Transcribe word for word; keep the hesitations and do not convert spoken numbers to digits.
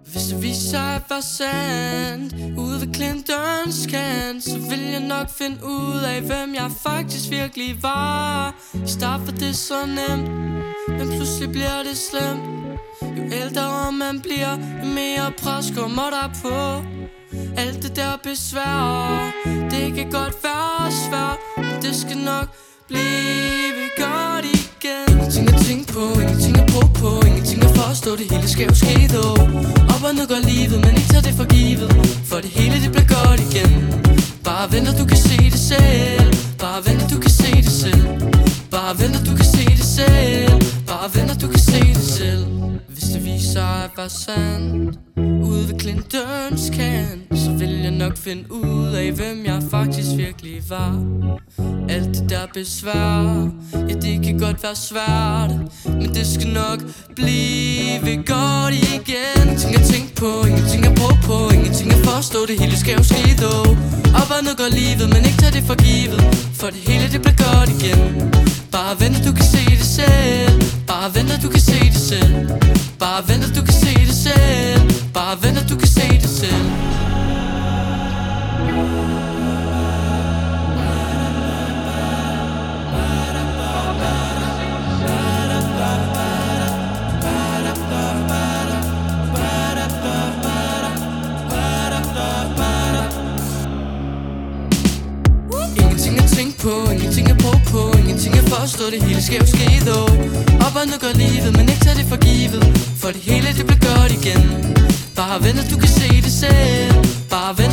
Hvis det viser sig at være sandt ude ved Clintons kant, så vil jeg nok finde ud af, hvem jeg faktisk virkelig var. I start var det så nemt, men pludselig bliver det slemt. Jo ældre man bliver, jo mere pres kommer der på. Alt det der besvær, det kan godt være svært, men det skal nok blive godt igen. Ingenting at tænke på, ingenting at bruge på, ingenting at forstå, det hele skal jo ske dog. Op og ned går livet, men ikke tager det for givet, for det hele det bliver godt igen. Bare vent og du kan se det selv, bare vent og du kan se det selv, bare vent og du kan se det selv, bare vent og du kan se det selv. Hvis det viser sig at være sandt ude ved Clintons kant, så vil jeg nok finde ud af, hvem jeg faktisk virkelig var. Alt det der besvær, ja det kan godt være svært, men det skal nok blive godt igen. Ingenting at tænke på, ingenting at bruge på, ingenting at forstå, det hele skal jo ske dog. Op og ned går livet, men ikke tage det for givet, for det hele det bliver godt igen. Bare vent og du kan se det selv, bare vent og du kan se det selv, bare vent og du kan se det selv, bare vent og du kan se det selv. Ingenting at tænke på, ingenting at bruge på, ingenting at forstå, det hele skal jo ske dog. Op og ned går livet, men ikke tage det for givet, for det hele det bliver godt igen. Bare vent og du kan se det selv, bare vent